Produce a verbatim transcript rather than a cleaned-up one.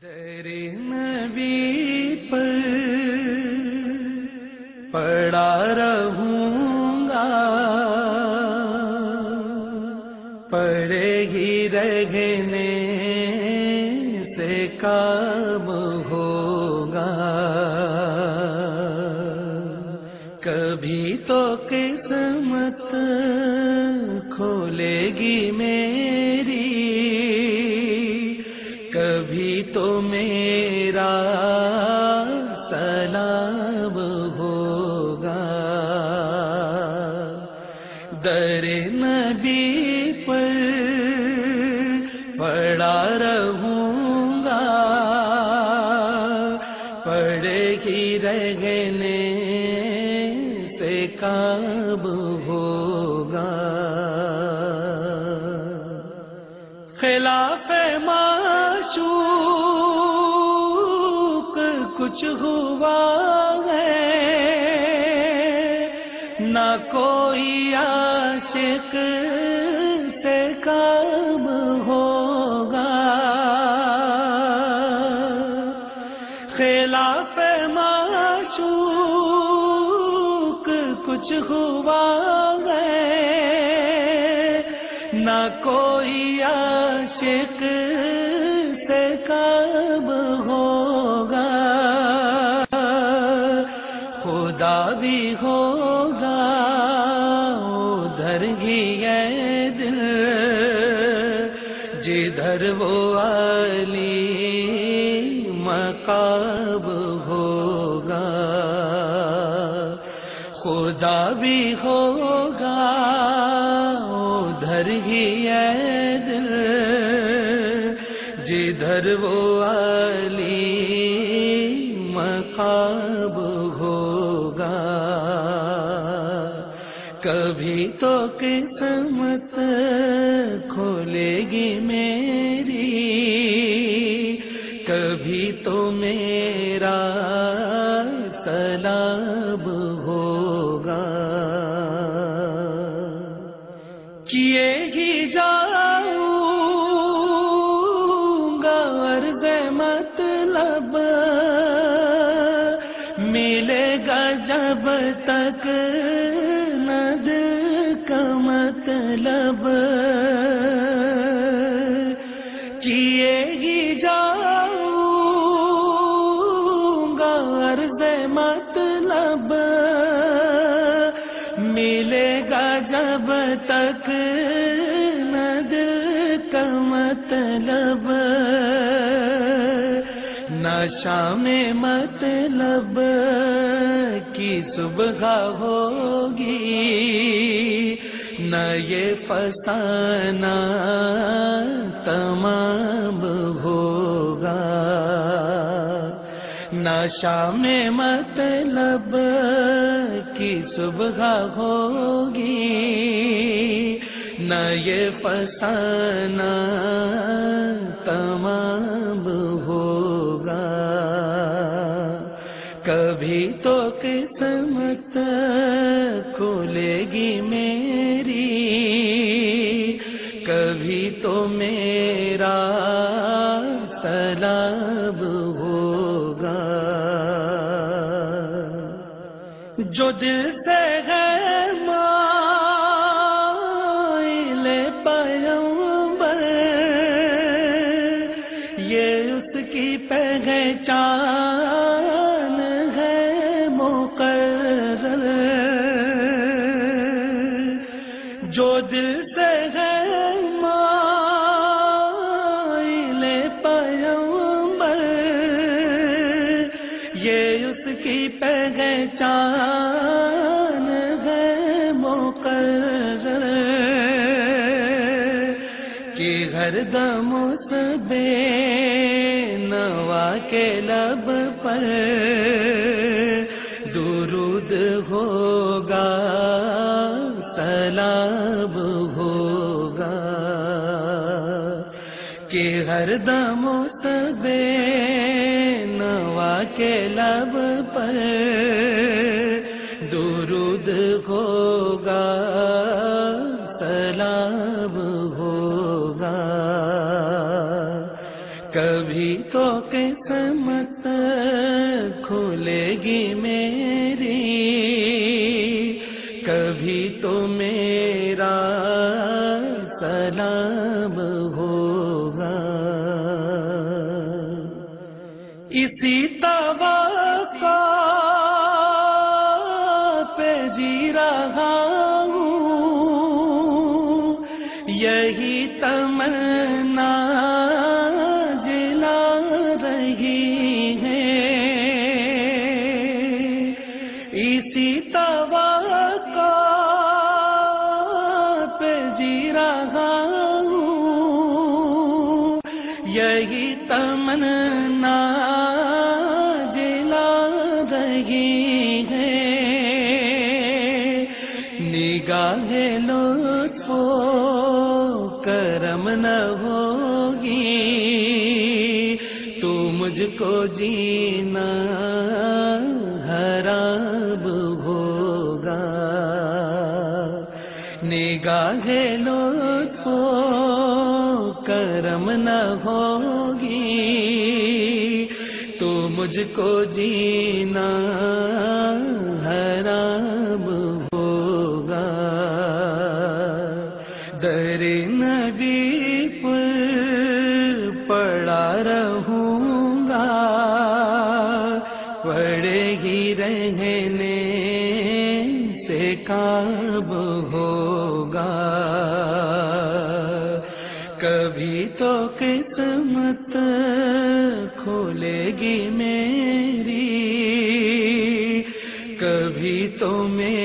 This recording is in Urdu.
در نبی پر پڑا رہوں گا، پڑے ہی رہنے سے کام ہوگا، کبھی تو قسمت کھولے گی میری، کبھی تو میرا سلام ہوگا، در نبی پر پڑا رہوں گا، پڑے ہی رہنے سے کام ہوگا، خلاف معشوق کچھ ہوا ہے، نہ کوئی عاشق سے کام ہوگا، خلاف معشوق کچھ ہوا ہے، نہ کوئی عاشق سے کام ہوگا، خدا بھی ہوگا ادھر ہی ہے دل جدھر وہ علی مقام ہوگا، خدا بھی ہوگا ادھر ہی ہے دل جدھر وہ علی مقام ہوگا، کبھی تو قسمت کھولے گی میری، کبھی تو میرا سلام ہوگا، کیے ہی جاؤں گا عرض مطلب، ملے گا جب تک نہ دل کا مطلب، کیے ہی جاؤں گا عرض مطلب، ملے گا جب تک نہ دل کا مطلب، نہ شام مطلب کی صبح ہوگی، نہ یہ فسانہ تمام ہوگا، نہ شام مطلب کی صبح ہوگی، نہ یہ فسانہ تمام ہوگا، کبھی تو قسمت کھولے گی میری، کبھی تو میرا سلام ہوگا، جو دل سے ہے مائل پیغمبر، یہ اس کی پہچان ہے مقرر، جو دل سے ہے مائل پیغمبر، یہ اس کی پہچان ہے مقرر، کہ ہر دم اس بے نوا کے لب پر درود ہوگا، سلام ہوگا، کہ ہر دم اس بے نوا کے لب پر درود ہوگا، سلام ہوگا، کبھی کبھی تو قسمت کھلے گی میری، کبھی تو میرا سلام ہوگا. اسی توقع پہ جی رہا ہوں، یہی تمنا جلا رہی ہے. اسی توقع پہ جی رہا ہوں، یہی تمنا جلا رہی ہے. نگاہ لطف و کرم نہ ہوگی تو مجھ کو جینا حرام ہوگا. نگاہ لطف و کرم نہ ہوگی تو مجھ کو جینا حرام ہوگا. در نبی پر پڑا رہوں گا، پڑے ہی رہنے سے کام ہوگا. کبھی تو قسمت کھلے گی میری، کبھی تو میرا